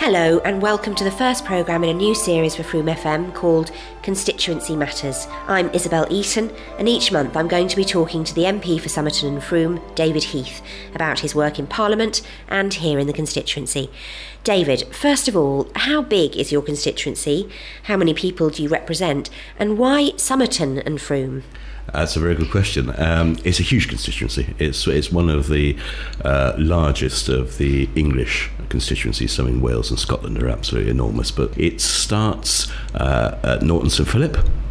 Hello and welcome to the first programme in a new series for Frome FM called Constituency Matters. I'm Isabel Eaton, and each month I'm going to be talking to the MP for Somerton and Frome, David Heath, about his work in Parliament and here in the constituency. David, first of all, how big is your constituency? How many people do you represent? And why Somerton and Frome? That's a very good question. It's a huge constituency. It's one of the largest of the English constituencies. Some in Wales and Scotland are absolutely enormous. But it starts at Norton St Philip,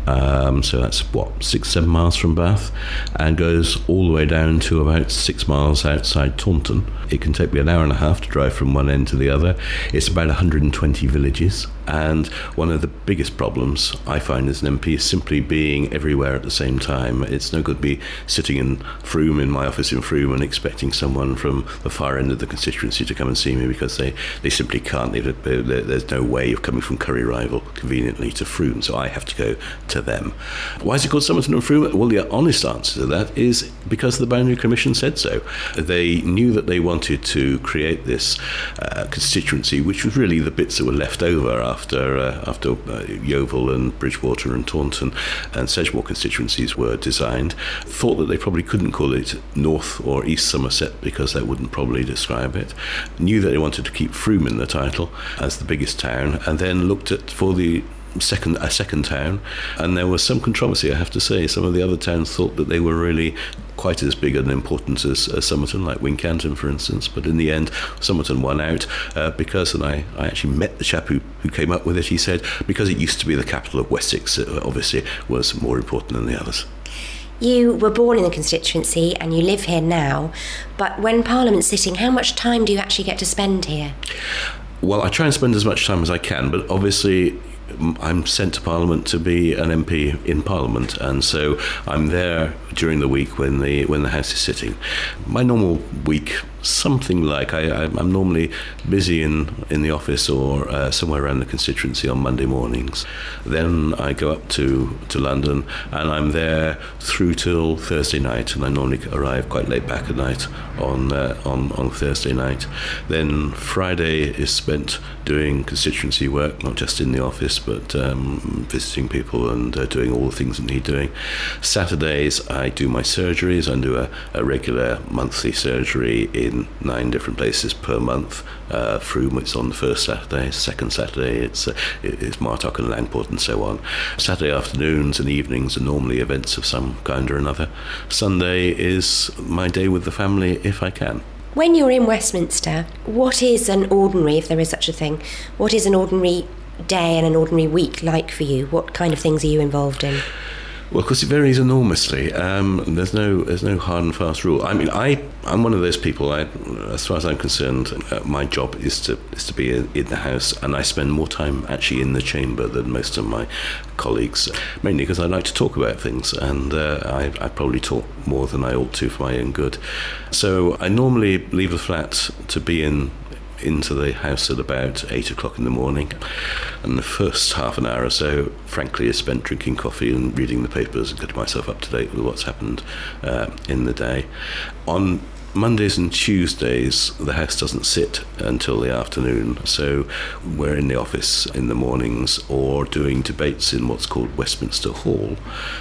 so that's 6-7 miles from Bath, and goes all the way down to about 6 miles outside Taunton. It can take me an hour and a half to drive from one end to the other. It's about 120 villages, and one of the biggest problems I find as an MP is simply being everywhere at the same time. It's no good me sitting in Frome, in my office in Frome, and expecting someone from the far end of the constituency to come and see me, because they simply can't. There's no way of coming from Curry Rival conveniently to Frome, so I have to go to them. Why is it called Somerton and Frome? Well, the honest answer to that is because the Boundary Commission said so. They knew that they wanted to create this constituency, which was really the bits that were left over after Yeovil and Bridgewater and Taunton and Sedgemoor constituencies were designed. Thought that they probably couldn't call it North or East Somerset because that wouldn't probably describe it. Knew that they wanted to keep Frome in the title as the biggest town, and then looked at for the second town, and there was some controversy, I have to say. Some of the other towns thought that they were really quite as big and important as Somerton, like Wincanton, for instance. But in the end, Somerton won out because, and I actually met the chap who came up with it. He said because it used to be the capital of Wessex, it obviously was more important than the others. You were born in the constituency and you live here now, but when Parliament's sitting, how much time do you actually get to spend here? Well, I try and spend as much time as I can, but obviously I'm sent to Parliament to be an MP in Parliament, and so I'm there during the week when the House is sitting. My normal week, something like I'm normally busy in the office or somewhere around the constituency on Monday mornings. Then I go up to London, and I'm there through till Thursday night, and I normally arrive quite late back at night on Thursday night. Then Friday is spent doing constituency work, not just in the office, but visiting people and doing all the things that need doing. Saturdays I do my surgeries. I do a regular monthly surgery in 9 different places per month. Frome, it's on the first Saturday. Second Saturday it's Martock and Langport and so on. Saturday afternoons and evenings are normally events of some kind or another. Sunday is my day with the family if I can. When you're in Westminster, what is an ordinary, if there is such a thing, what is an ordinary day and an ordinary week like for you? What kind of things are you involved in? Well, of course, it varies enormously. There's no hard and fast rule. I mean, I'm one of those people. As far as I'm concerned, my job is to be in the House, and I spend more time actually in the chamber than most of my colleagues. Mainly because I like to talk about things, and I probably talk more than I ought to for my own good. So I normally leave the flat to be into the House at about 8 o'clock in the morning, and the first half an hour or so frankly is spent drinking coffee and reading the papers and getting myself up to date with what's happened in the day. On Mondays and Tuesdays the House doesn't sit until the afternoon, so we're in the office in the mornings or doing debates in what's called Westminster Hall,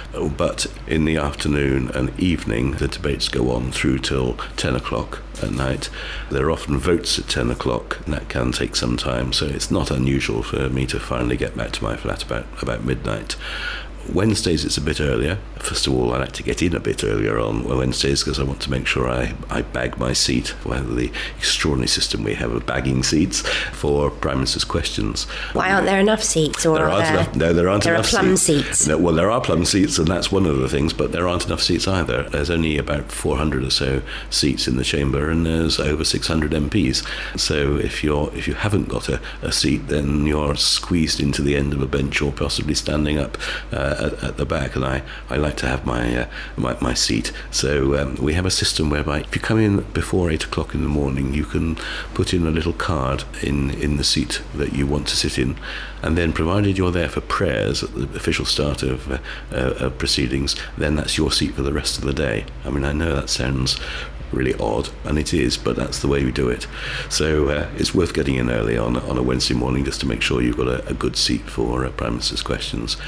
but in the afternoon and evening the debates go on through till 10 o'clock at night. There are often votes at 10 o'clock, and that can take some time, so it's not unusual for me to finally get back to my flat about midnight. Wednesdays it's a bit earlier. First of all, I like to get in a bit earlier on Wednesdays because I want to make sure I bag my seat, whether the extraordinary system we have of bagging seats for Prime Minister's questions. Why aren't there enough seats? Or there aren't enough. No, there aren't enough seats. There are plum seats. No, well, there are plum seats, and that's one of the things, but there aren't enough seats either. There's only about 400 or so seats in the chamber, and there's over 600 MPs. So if you haven't got a seat, then you're squeezed into the end of a bench or possibly standing up at the back, and I like to have my seat. So we have a system whereby if you come in before 8 o'clock in the morning, you can put in a little card in the seat that you want to sit in, and then provided you're there for prayers at the official start of proceedings, then that's your seat for the rest of the day. I mean, I know that sounds really odd, and it is, but that's the way we do it. So it's worth getting in early on a Wednesday morning just to make sure you've got a good seat for Prime Minister's questions.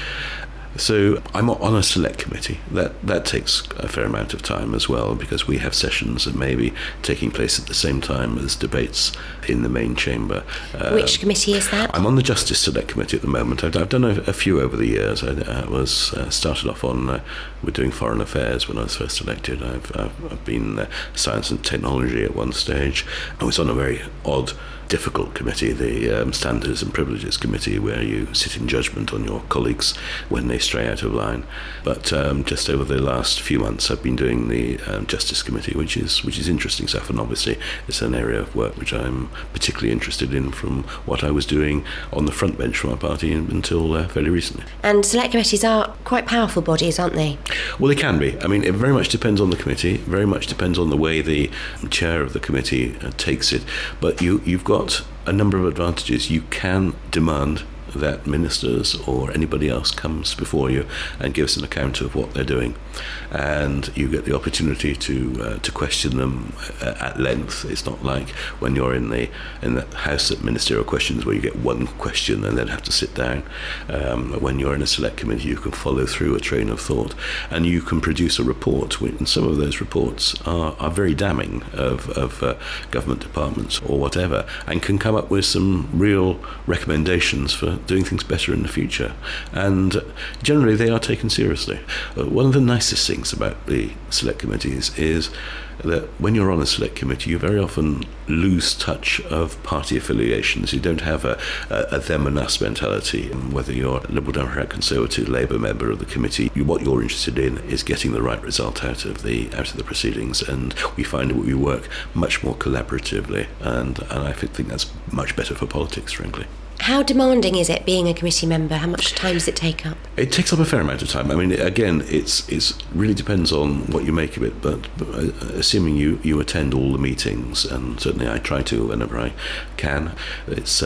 So I'm on a select committee. That takes a fair amount of time as well, because we have sessions that may be taking place at the same time as debates in the main chamber. Which committee is that? I'm on the Justice Select Committee at the moment. I've done a few over the years. I was started off on with doing foreign affairs when I was first elected. I've been science and technology at one stage. I was on a very odd, difficult committee, the Standards and Privileges Committee, where you sit in judgment on your colleagues when they stray out of line. But just over the last few months, I've been doing the Justice Committee, which is interesting stuff, and obviously it's an area of work which I'm particularly interested in from what I was doing on the front bench for my party until fairly recently. And select committees are quite powerful bodies, aren't they? Well, they can be. I mean, it very much depends on the committee, very much depends on the way the chair of the committee takes it, but you've got a number of advantages. You can demand that ministers or anybody else comes before you and gives an account of what they're doing, and you get the opportunity to question them at length. It's not like when you're in the House at Ministerial Questions, where you get one question and then have to sit down. When you're in a select committee, you can follow through a train of thought, and you can produce a report, and some of those reports are very damning of government departments or whatever, and can come up with some real recommendations for doing things better in the future, and generally they are taken seriously. One of the nicest things about the select committees is that when you're on a select committee, you very often lose touch of party affiliations. You don't have a them and us mentality. Whether you're a Liberal Democrat, Conservative, Labour member of the committee, what you're interested in is getting the right result out of the proceedings, and we find that we work much more collaboratively, and I think that's much better for politics, frankly. How demanding is it being a committee member? How much time does it take up? It takes up a fair amount of time. I mean, again, it's really depends on what you make of it, but assuming you attend all the meetings, and certainly I try to whenever I can. It's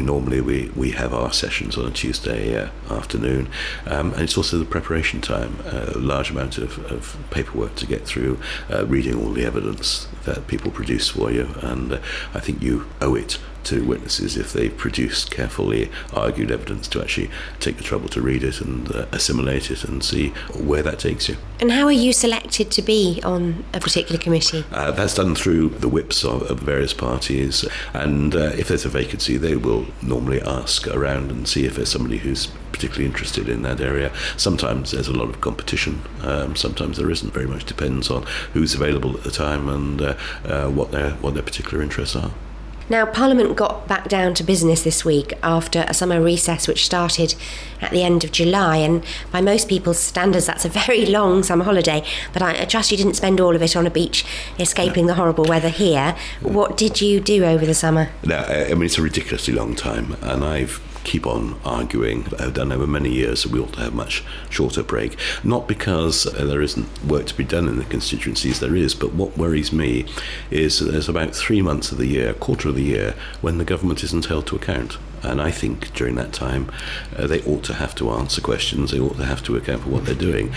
we have our sessions on a Tuesday afternoon, and it's also the preparation time, a large amount of paperwork to get through, reading all the evidence that people produce for you, and I think you owe it to witnesses, if they've produced carefully argued evidence, to actually take the trouble to read it and assimilate it and see where that takes you. And how are you selected to be on a particular committee? That's done through the whips of various parties, and if there's a vacancy, they will normally ask around and see if there's somebody who's particularly interested in that area. Sometimes there's a lot of competition, sometimes there isn't. Very much depends on who's available at the time and what their particular interests are. Now, Parliament got back down to business this week after a summer recess which started at the end of July, and by most people's standards that's a very long summer holiday, but I trust you didn't spend all of it on a beach escaping the horrible weather here. What did you do over the summer? No, I mean, it's a ridiculously long time, and I've keep on arguing, I've done over many years, that we ought to have much shorter break. Not because there isn't work to be done in the constituencies, there is, but what worries me is that there's about 3 months of the year, a quarter of the year, when the government isn't held to account. And I think during that time they ought to have to answer questions, they ought to have to account for what they're doing.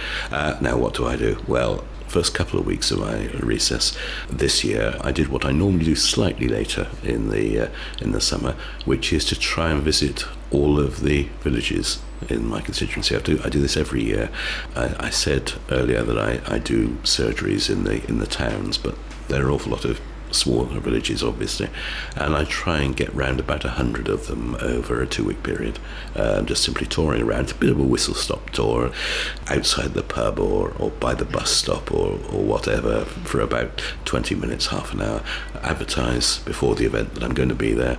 Now what do? Well, first couple of weeks of my recess this year, I did what I normally do slightly later in the summer, which is to try and visit all of the villages in my constituency. I do this every year. I said earlier that I do surgeries in the towns, but there are an awful lot of smaller villages, obviously, and I try and get round about 100 of them over a 2-week period, just simply touring around, a bit of a whistle-stop tour outside the pub or by the bus stop or whatever for about 20 minutes, half an hour, advertise before the event that I'm going to be there,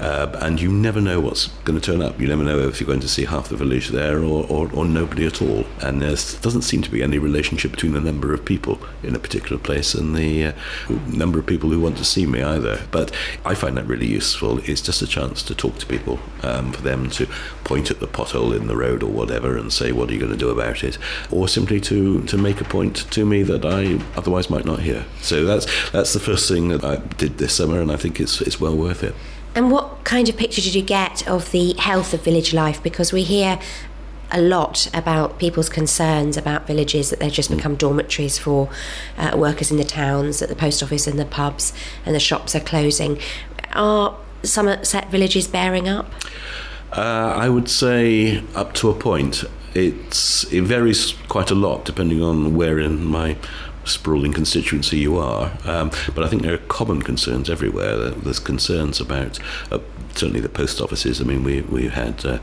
and you never know what's going to turn up. You never know if you're going to see half the village there or nobody at all, and there doesn't seem to be any relationship between the number of people in a particular place and the number of people who want to see me either. But I find that really useful. It's just a chance to talk to people, for them to point at the pothole in the road or whatever and say, what are you going to do about it? Or simply to make a point to me that I otherwise might not hear. So that's the first thing that I did this summer, and I think it's well worth it. And what kind of picture did you get of the health of village life? Because we hear a lot about people's concerns about villages, that they've just become dormitories for workers in the towns, that the post office and the pubs and the shops are closing. Are Somerset villages bearing up? I would say up to a point. It varies quite a lot depending on where in my sprawling constituency you are, but I think there are common concerns everywhere. There's concerns about certainly the post offices. I mean, we had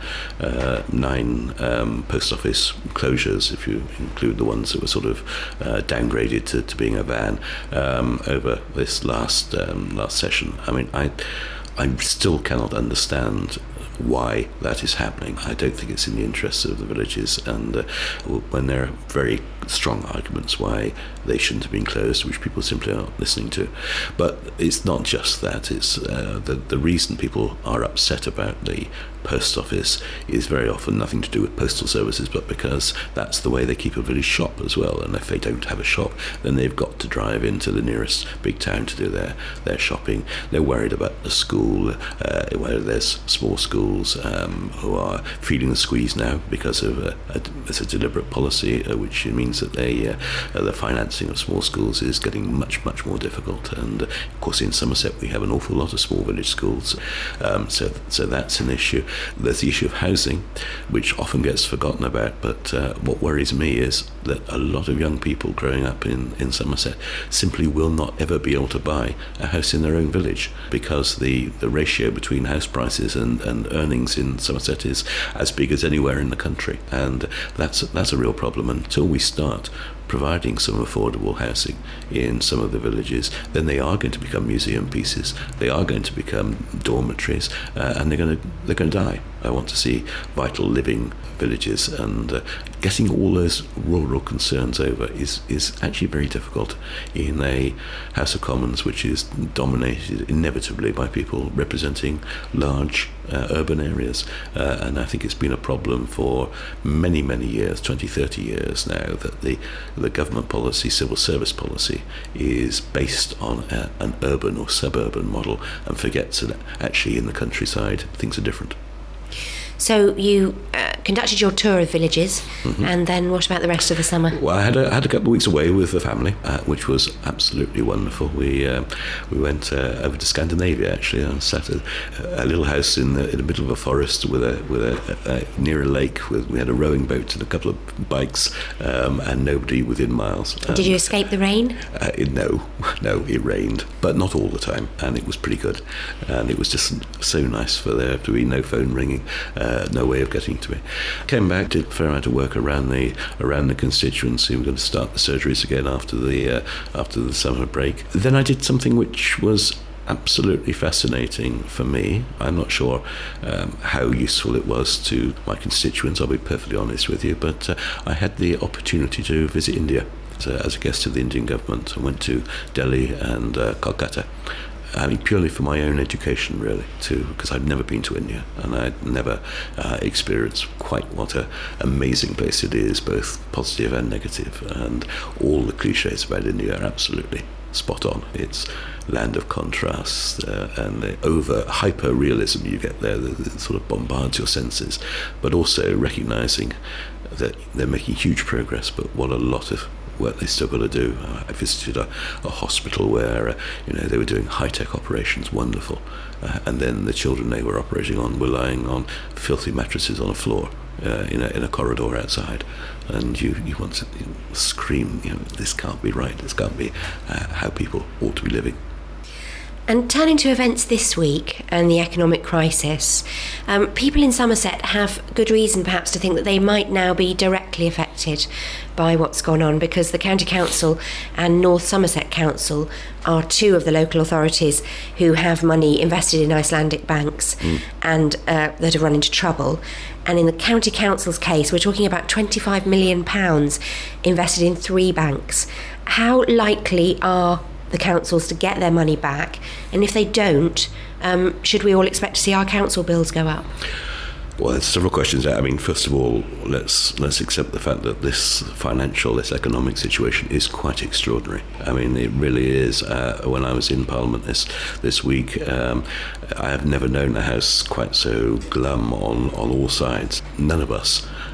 9 post office closures, if you include the ones that were sort of downgraded to being a van over this last session. I mean, I still cannot understand why that is happening. I don't think it's in the interests of the villages, and when there are very strong arguments why they shouldn't have been closed, which people simply aren't listening to. But it's not just that. It's the reason people are upset about the post office is very often nothing to do with postal services, but because that's the way they keep a village shop as well. And if they don't have a shop, then they've got to drive into the nearest big town to do their shopping. They're worried about the school, where there's small schools who are feeling the squeeze now because of it's a deliberate policy, which means that the financing of small schools is getting much more difficult. And of course, in Somerset we have an awful lot of small village schools, so that's an issue. There's the issue of housing, which often gets forgotten about, but what worries me is that a lot of young people growing up in Somerset simply will not ever be able to buy a house in their own village, because the ratio between house prices and earnings in Somerset is as big as anywhere in the country, and that's a real problem. Until we start providing some affordable housing in some of the villages, then they are going to become museum pieces. They are going to become dormitories, and they're going to die. I want to see vital living villages, and getting all those rural concerns over is actually very difficult in a House of Commons which is dominated inevitably by people representing large urban areas, and I think it's been a problem for many years, 20-30 years now, that the government policy, civil service policy, is based on an urban or suburban model, and forgets that actually in the countryside things are different. So you conducted your tour of villages, and then what about the rest of the summer? Well, I had a couple of weeks away with the family, which was absolutely wonderful. We went over to Scandinavia actually, and sat at a little house in the middle of a forest with a near a lake. We had a rowing boat and a couple of bikes, and nobody within miles. Did you escape the rain? No, it rained, but not all the time, and it was pretty good. And it was just so nice for there to be no phone ringing. No way of getting to me. Came back, did a fair amount of work around the constituency. We're going to start the surgeries again after the summer break. Then I did something which was absolutely fascinating for me. I'm not sure how useful it was to my constituents, I'll be perfectly honest with you, but I had the opportunity to visit India as a guest of the Indian government. I went to Delhi and Kolkata. I mean, purely for my own education, really, too, because I'd never been to India, and I'd never experienced quite what an amazing place it is, both positive and negative, and all the cliches about India are absolutely spot on. It's land of contrasts, and the hyper-realism you get there that sort of bombards your senses, but also recognising that they're making huge progress, but what a lot of work they still got to do. I visited a hospital where they were doing high-tech operations, wonderful, and then the children they were operating on were lying on filthy mattresses on a floor in a corridor outside, and you want to scream, this can't be right, this can't be how people ought to be living. And turning to events this week and the economic crisis, people in Somerset have good reason perhaps to think that they might now be directly affected by what's gone on, because the County Council and North Somerset Council are two of the local authorities who have money invested in Icelandic banks and that have run into trouble. And in the County Council's case, we're talking about £25 million invested in 3 banks. How likely are the councils to get their money back, and if they don't, should we all expect to see our council bills go up? Well, there's several questions there. I mean, first of all, let's accept the fact that this economic situation is quite extraordinary. I mean, it really is. When I was in Parliament this week, I have never known a house quite so glum on all sides. None of us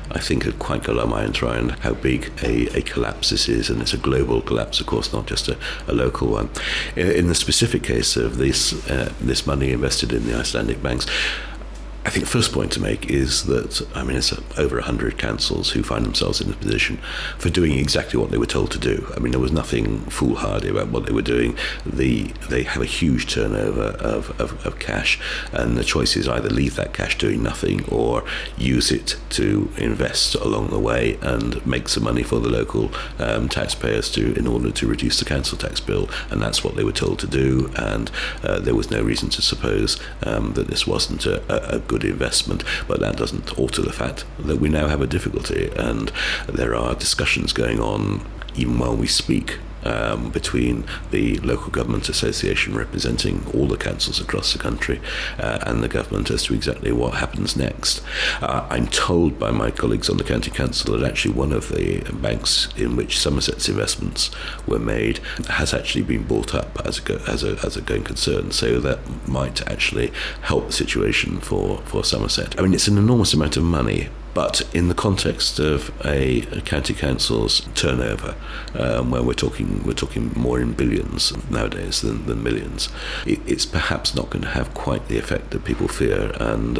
I think, had quite got our minds around how big a collapse this is, and it's a global collapse, of course, not just a local one. In the specific case of this money invested in the Icelandic banks, I think the first point to make is that, it's over 100 councils who find themselves in a position for doing exactly what they were told to do. There was nothing foolhardy about what they were doing. They have a huge turnover of cash, and the choice is either leave that cash doing nothing or use it to invest along the way and make some money for the local taxpayers in order to reduce the council tax bill. And that's what they were told to do, and there was no reason to suppose that this wasn't a good investment, but that doesn't alter the fact that we now have a difficulty, and there are discussions going on even while we speak between the local government association representing all the councils across the country and the government as to exactly what happens next. I'm told by my colleagues on the county council that actually one of the banks in which Somerset's investments were made has actually been bought up as a going concern, so that might actually help the situation for Somerset. It's an enormous amount of money, but in the context of a county council's turnover, where we're talking more in billions nowadays than millions, it's perhaps not going to have quite the effect that people fear. And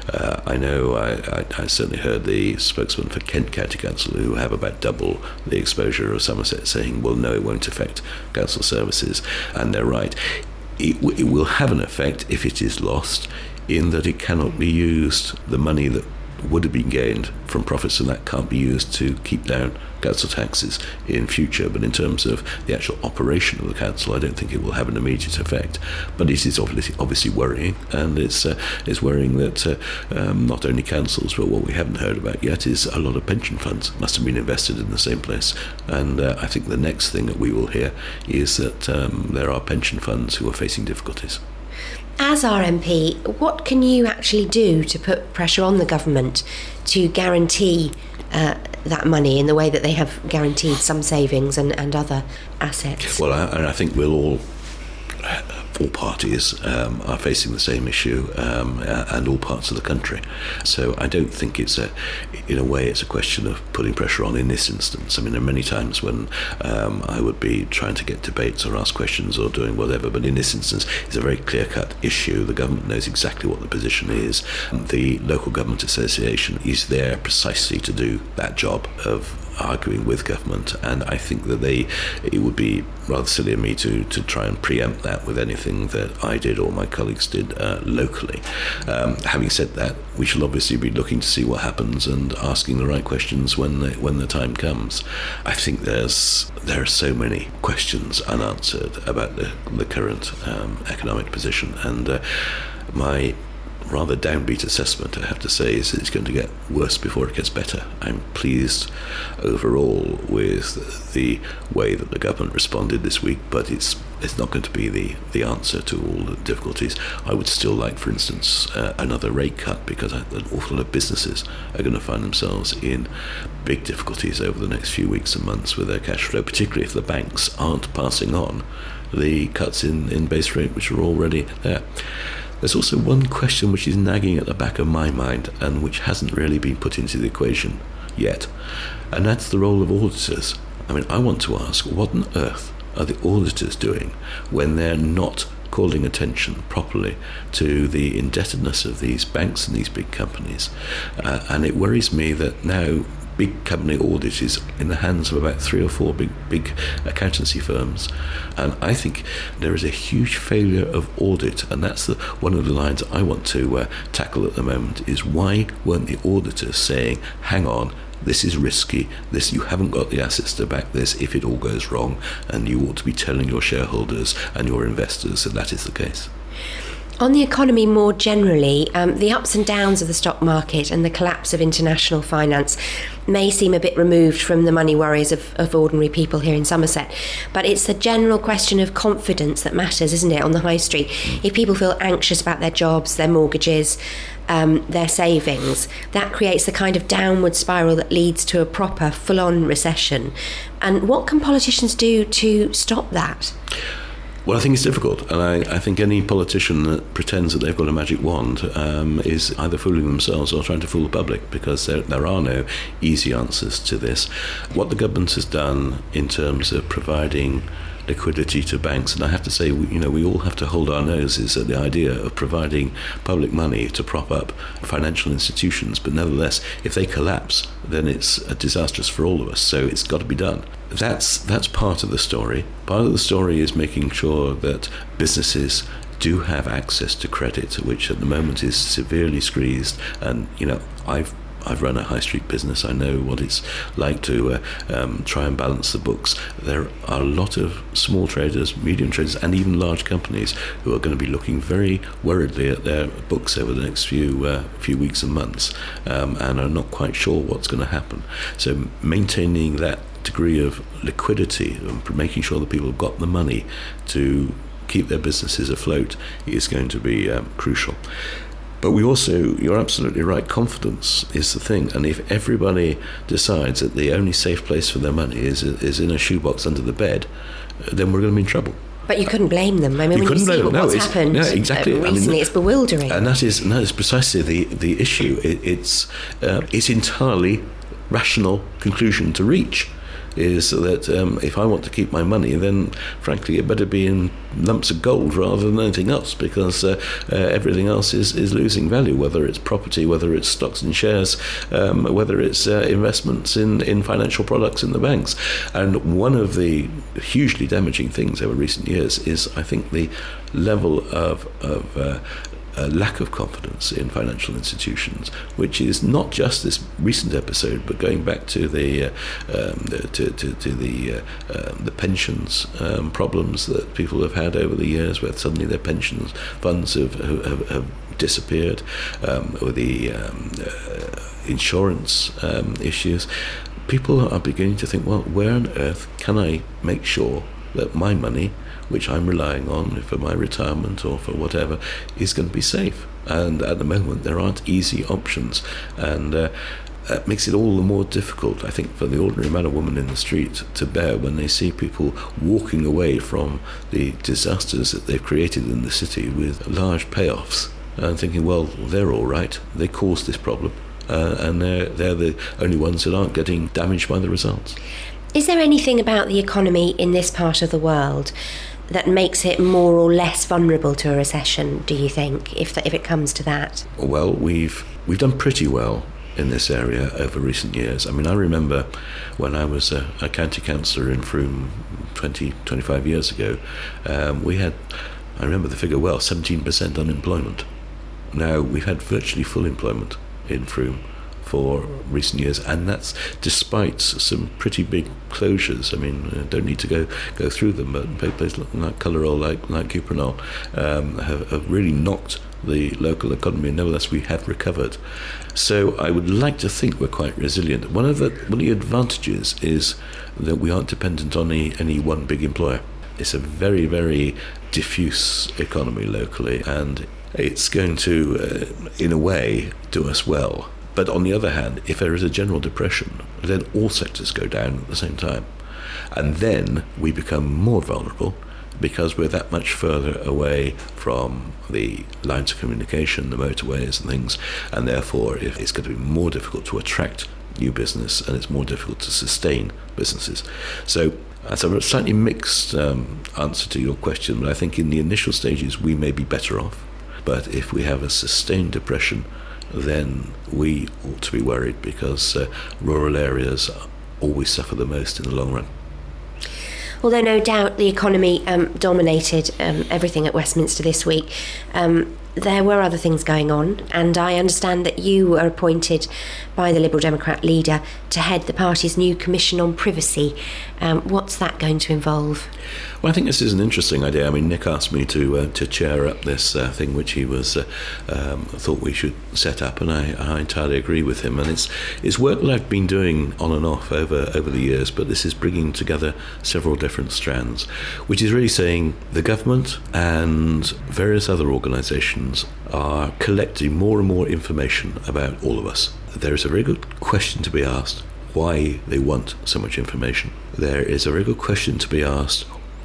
I know I certainly heard the spokesman for Kent County Council, who have about double the exposure of Somerset, saying, well, no, it won't affect council services. And they're right. It will have an effect if it is lost, in that it cannot be used, the money that would have been gained from profits, and that can't be used to keep down council taxes in future. But in terms of the actual operation of the council, I don't think it will have an immediate effect. But it is obviously worrying, and it's worrying that not only councils, but what we haven't heard about yet is a lot of pension funds must have been invested in the same place. And I think the next thing that we will hear is that there are pension funds who are facing difficulties. As RMP, what can you actually do to put pressure on the government to guarantee that money in the way that they have guaranteed some savings and other assets? Well, I think all parties are facing the same issue, and all parts of the country. So I don't think in a way it's a question of putting pressure on in this instance. There are many times when I would be trying to get debates or ask questions or doing whatever, but in this instance it's a very clear-cut issue. The government knows exactly what the position is. The local government association is there precisely to do that job of arguing with government, and I think that it would be rather silly of me to try and preempt that with anything that I did or my colleagues did locally. Having said that, we shall obviously be looking to see what happens and asking the right questions when the time comes. I think there are so many questions unanswered about the current economic position, and my rather downbeat assessment, I have to say, is it's going to get worse before it gets better. I'm pleased overall with the way that the government responded this week, but it's not going to be the answer to all the difficulties. I would still like, for instance, another rate cut, because an awful lot of businesses are going to find themselves in big difficulties over the next few weeks and months with their cash flow, particularly if the banks aren't passing on the cuts in base rate which are already there. There's also one question which is nagging at the back of my mind and which hasn't really been put into the equation yet, and that's the role of auditors. I want to ask, what on earth are the auditors doing when they're not calling attention properly to the indebtedness of these banks and these big companies? And it worries me that now big company audit is in the hands of about 3 or 4 big accountancy firms, and I think there is a huge failure of audit, and that's one of the lines I want to tackle at the moment, is why weren't the auditors saying, hang on, this is risky, you haven't got the assets to back this if it all goes wrong, and you ought to be telling your shareholders and your investors that is the case. On the economy more generally, the ups and downs of the stock market and the collapse of international finance may seem a bit removed from the money worries of ordinary people here in Somerset, but it's the general question of confidence that matters, isn't it, on the high street? If people feel anxious about their jobs, their mortgages, their savings, that creates the kind of downward spiral that leads to a proper full-on recession. And what can politicians do to stop that? Well, I think it's difficult, and I think any politician that pretends that they've got a magic wand is either fooling themselves or trying to fool the public, because there are no easy answers to this. What the government has done in terms of providing liquidity to banks, and I have to say, we all have to hold our noses at the idea of providing public money to prop up financial institutions, but nevertheless, if they collapse, then it's disastrous for all of us, so it's got to be done. That's part of the story. Part of the story is making sure that businesses do have access to credit, which at the moment is severely squeezed, and I've run a high street business. I know what it's like to try and balance the books. There are a lot of small traders, medium traders, and even large companies who are going to be looking very worriedly at their books over the next few weeks and months, and are not quite sure what's going to happen. So maintaining that degree of liquidity and making sure that people have got the money to keep their businesses afloat is going to be crucial. But we also, you're absolutely right, confidence is the thing. And if everybody decides that the only safe place for their money is in a shoebox under the bed, then we're going to be in trouble. But you couldn't blame them. I mean, when you see what's happened recently, it's bewildering. And that is precisely the issue. It's entirely rational conclusion to reach, is that if I want to keep my money, then frankly it better be in lumps of gold rather than anything else, because everything else is losing value, whether it's property, whether it's stocks and shares, whether it's investments in financial products in the banks. And one of the hugely damaging things over recent years is, I think, the level of lack of confidence in financial institutions, which is not just this recent episode, but going back to the pensions problems that people have had over the years, where suddenly their pensions funds have disappeared, or the insurance issues. People are beginning to think, well, where on earth can I make sure that my money, which I'm relying on for my retirement or for whatever, is going to be safe? And at the moment there aren't easy options, and that makes it all the more difficult, I think, for the ordinary man or woman in the street to bear when they see people walking away from the disasters that they've created in the city with large payoffs, and thinking, well, they're all right, they caused this problem, and they're the only ones that aren't getting damaged by the results. Is there anything about the economy in this part of the world that makes it more or less vulnerable to a recession, do you think, if it comes to that? Well, we've done pretty well in this area over recent years. I mean, I remember when I was a county councillor in Frome 25 years ago, we had, I remember the figure well, 17% unemployment. Now we've had virtually full employment in Frome for recent years, and that's despite some pretty big closures. I mean, don't need to go through them, but places like Cullerall, like Cupranol, have really knocked the local economy, and nevertheless we have recovered. So I would like to think we're quite resilient. One of the advantages is that we aren't dependent on any one big employer. It's a very, very diffuse economy locally, and it's going to, in a way, do us well. But on the other hand, if there is a general depression, then all sectors go down at the same time. And then we become more vulnerable because we're that much further away from the lines of communication, the motorways and things. And therefore, it's going to be more difficult to attract new business, and it's more difficult to sustain businesses. So that's a slightly mixed answer to your question, but I think in the initial stages we may be better off. But if we have a sustained depression, then we ought to be worried, because rural areas always suffer the most in the long run. Although no doubt the economy dominated everything at Westminster this week, there were other things going on, and I understand that you were appointed by the Liberal Democrat leader to head the party's new Commission on Privacy. What's that going to involve? Well, I think this is an interesting idea. I mean, Nick asked me to chair up this thing which he thought we should set up, and I entirely agree with him. And it's work that I've been doing on and off over the years, but this is bringing together several different strands, which is really saying the government and various other organisations are collecting more and more information about all of us. There is a very good question to be asked why they want so much information. There is a very good question to be asked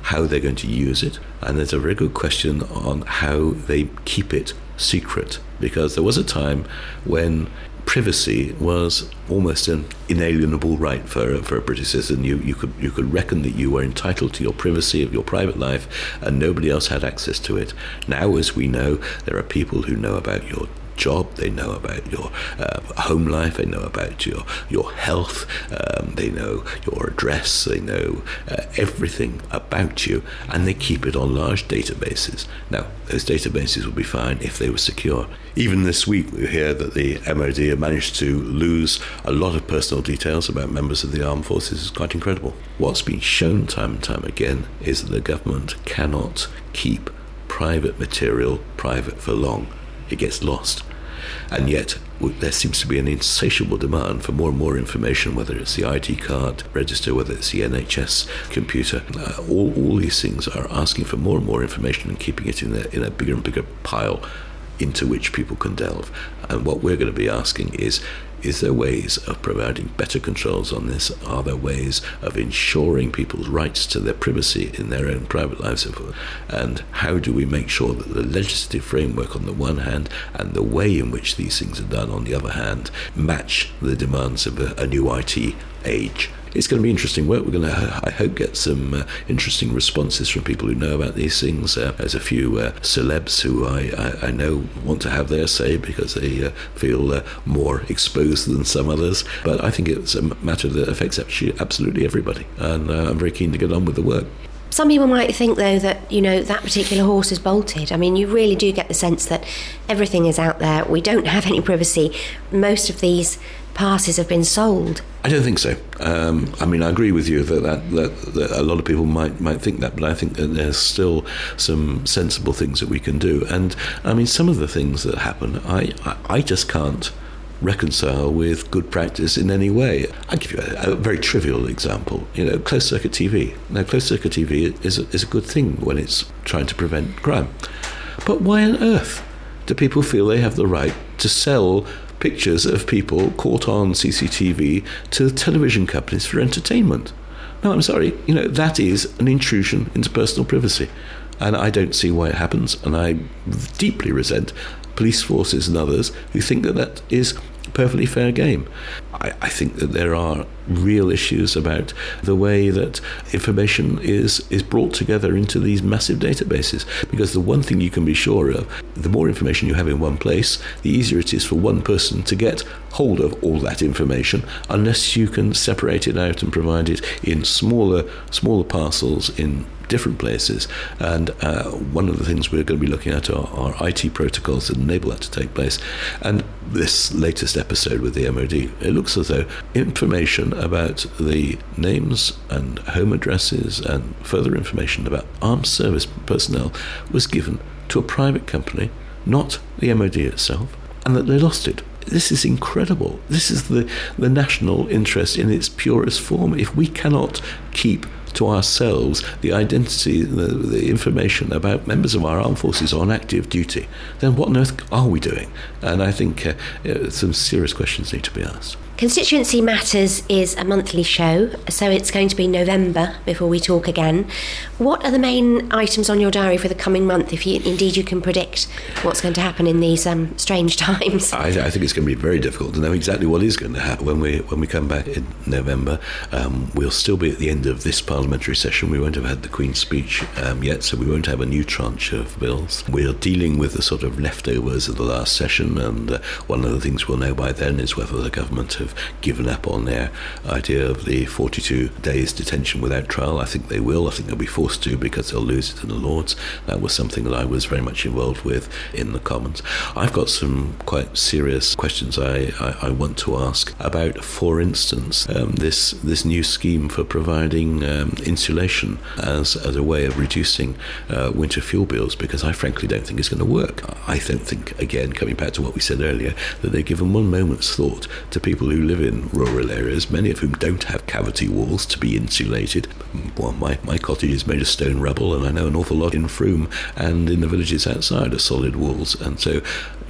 how they're going to use it, and there's a very good question on how they keep it secret, because there was a time when privacy was almost an inalienable right for a British citizen. You could reckon that you were entitled to your privacy of your private life, and nobody else had access to it. Now, as we know, there are people who know about your job, they know about your home life, they know about your health, they know your address, they know everything about you, and they keep it on large databases. Now, those databases would be fine if they were secure. Even this week we hear that the MOD have managed to lose a lot of personal details about members of the armed forces. Is quite incredible. What's been shown time and time again is that the government cannot keep private material private for long. It gets lost. And yet there seems to be an insatiable demand for more and more information, whether it's the ID card register, whether it's the NHS computer. All these things are asking for more and more information and keeping it in a bigger and bigger pile into which people can delve. And what we're going to be asking is there ways of providing better controls on this? Are there ways of ensuring people's rights to their privacy in their own private lives? And how do we make sure that the legislative framework on the one hand and the way in which these things are done on the other hand match the demands of a new IT age? It's going to be interesting work. We're going to, I hope, get some interesting responses from people who know about these things. There's a few celebs who I know want to have their say because they feel more exposed than some others. But I think it's a matter that affects actually absolutely everybody. And I'm very keen to get on with the work. Some people might think, though, that, that particular horse is bolted. I mean, you really do get the sense that everything is out there. We don't have any privacy. Most of these passes have been sold. I don't think so. I mean, I agree with you that a lot of people might think that, but I think that there's still some sensible things that we can do. And, I mean, some of the things that happen, I just can't reconcile with good practice in any way. I'll give you a very trivial example. Closed-circuit TV. Now, closed-circuit TV is a good thing when it's trying to prevent crime. But why on earth do people feel they have the right to sell pictures of people caught on CCTV to television companies for entertainment? No, I'm sorry. That is an intrusion into personal privacy. And I don't see why it happens. And I deeply resent police forces and others who think that is perfectly fair game. I think that there are real issues about the way that information is brought together into these massive databases, because the one thing you can be sure of, the more information you have in one place, the easier it is for one person to get hold of all that information, unless you can separate it out and provide it in smaller parcels in different places. And one of the things we're going to be looking at are IT protocols that enable that to take place. And this latest episode with the MOD, it looks as though information about the names and home addresses and further information about armed service personnel was given to a private company, not the MOD itself, and that they lost it. This is incredible. This is the national interest in its purest form. If we cannot keep to ourselves the identity, the information about members of our armed forces on active duty, then what on earth are we doing? And I think some serious questions need to be asked. Constituency Matters is a monthly show, so it's going to be November before we talk again. What are the main items on your diary for the coming month, if you can predict what's going to happen in these strange times? I think it's going to be very difficult to know exactly what is going to happen when we come back in November. We'll still be at the end of this parliamentary session. We won't have had the Queen's speech yet, so we won't have a new tranche of bills. We're dealing with the sort of leftovers of the last session, and one of the things we'll know by then is whether the government have given up on their idea of the 42 days detention without trial. I think they will. I think they'll be forced to, because they'll lose it in the Lords. That was something that I was very much involved with in the Commons. I've got some quite serious questions I want to ask about, for instance, this new scheme for providing insulation as a way of reducing winter fuel bills, because I frankly don't think it's going to work. I don't think, again, coming back to what we said earlier, that they've given one moment's thought to people who live in rural areas, many of whom don't have cavity walls to be insulated. Well, my cottage is made of stone rubble, and I know an awful lot in Frome and in the villages outside are solid walls. And so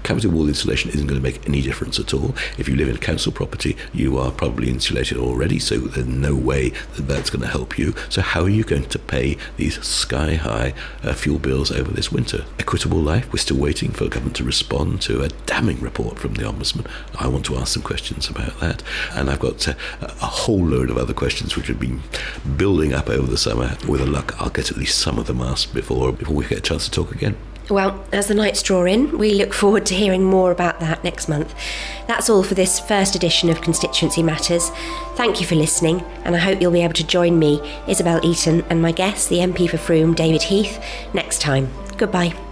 cavity wall insulation isn't going to make any difference at all. If you live in a council property, you are probably insulated already, so there's no way that that's going to help you. So how are you going to pay these sky-high fuel bills over this winter? Equitable Life, we're still waiting for government to respond to a damning report from the Ombudsman. I want to ask some questions about that. And I've got a whole load of other questions which have been building up over the summer. With a luck, I'll get at least some of them asked before we get a chance to talk again. Well, as the nights draw in, we look forward to hearing more about that next month. That's all for this first edition of Constituency Matters. Thank you for listening, and I hope you'll be able to join me, Isabel Eaton, and my guest, the MP for Frome, David Heath, next time. Goodbye.